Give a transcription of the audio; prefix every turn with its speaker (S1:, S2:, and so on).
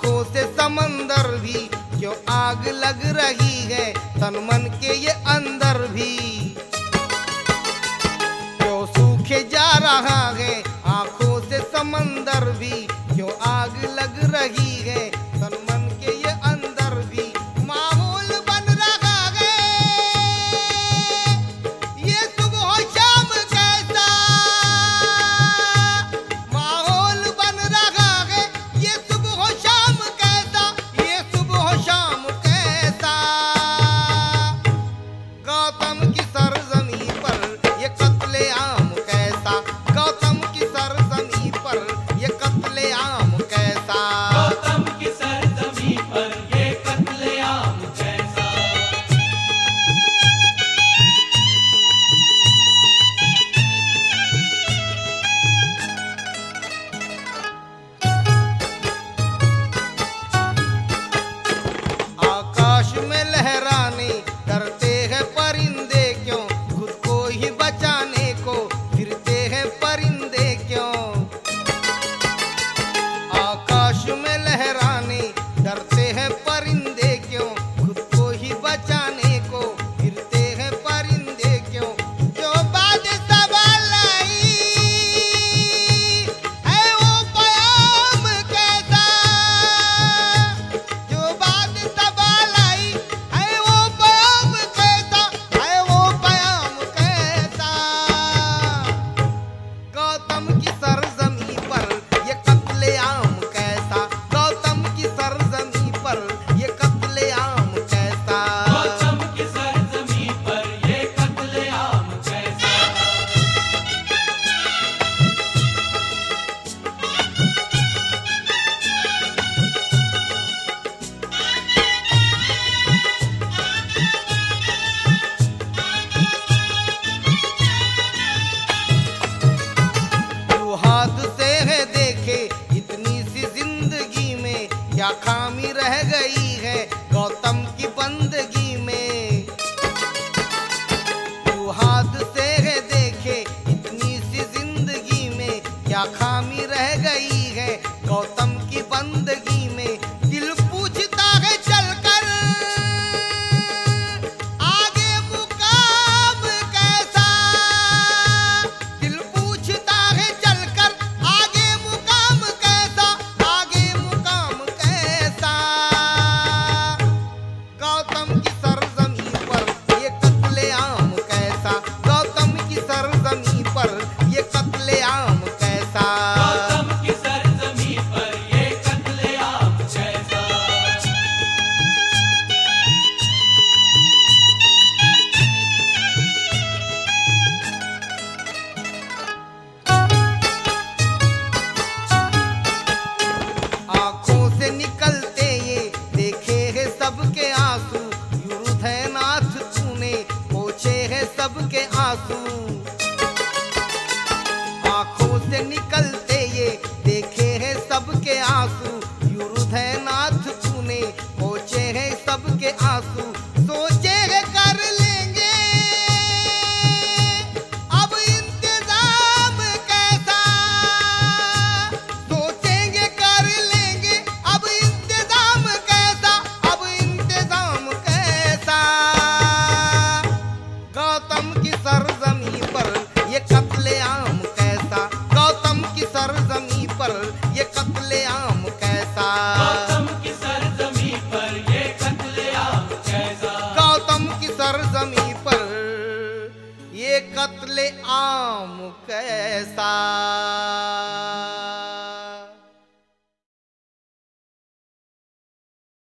S1: आंखों से समंदर भी क्यों आग लग रही है, तन मन के ये अंदर भी क्यों सूखे जा रहा है। आंखों से समंदर भी क्यों आग लग रही है, तन मन के ये अंदर भी माहौल बन रहा है। ये सुबह शाम कैसा माहौल बन रहा है, ये सुबह शाम कैसा, ये सुबह शाम कैसा। गौतम की सरजमी पर ये कत्ले आम कैसा, गौतम की सरजमी पर ये कत्ले आम कैसा।
S2: गौतम की सरजमी पर ये कत्ले आम कैसा।
S1: आकाश में लहराने डरते हैं परिंदे क्यों, खुद को ही बचाने को फिरते हैं परिंदे क्यों। आकाश में लहराने डरते हैं परिंदे क्यों, खुद को ही बचाने को फिरते हैं परिंदे क्यों। जो बात सवाल आई है वो प्याम कैसा, जो बात सवाल आई है वो प्याम कैसा, है वो प्याम कैसा। गौतम की सरजमी पर ये कत्ले आम कैसा, गौतम की सरजमी पर ये कत्ले आम कैसा।
S2: गौतम की सरजमी पर ये कत्ले आम कैसा।
S1: तू हाथ से है देखे इतनी सी जिंदगी में, क्या खामी रह गई है गौतम की बंदगी में। तू हाथ से है देखे इतनी सी जिंदगी में, क्या खामी रह गई है गौतम की बंदगी में। दिल पूछता है चलकर आगे मुकाम कैसा, दिल पूछता है चलकर आगे मुकाम कैसा, आगे मुकाम कैसा। गौतम की सरजमी पर ये कत्ले आम कैसा, गौतम की सरजमी पर ये कत्ले आम कैसा।
S2: गौतम की सरजमी पर ये कत्ले आम कैसा।
S1: आंखों से निकलते ये देखे हैं सबके आंसू, युरुधनाथ तूने पोछे हैं सबके आंसू। आंखों से निकलते ये देखे हैं सबके आंसू, युरुधनाथ तूने पोछे हैं सबके आंसू। सोचे है कर लेंगे अब इंतजाम कैसा, सोचेंगे कर लेंगे अब इंतजाम कैसा, अब इंतजाम कैसा। गौतम की सरजमी पर ये कत्ले आम कैसा, गौतम की सरजमी पर ये कत्ले आम कैसा।
S2: गौतम की सरजमी पर ये कत्ले आम कैसा।
S1: गौतम की सरजमी पर ये कत्ले आम कैसा।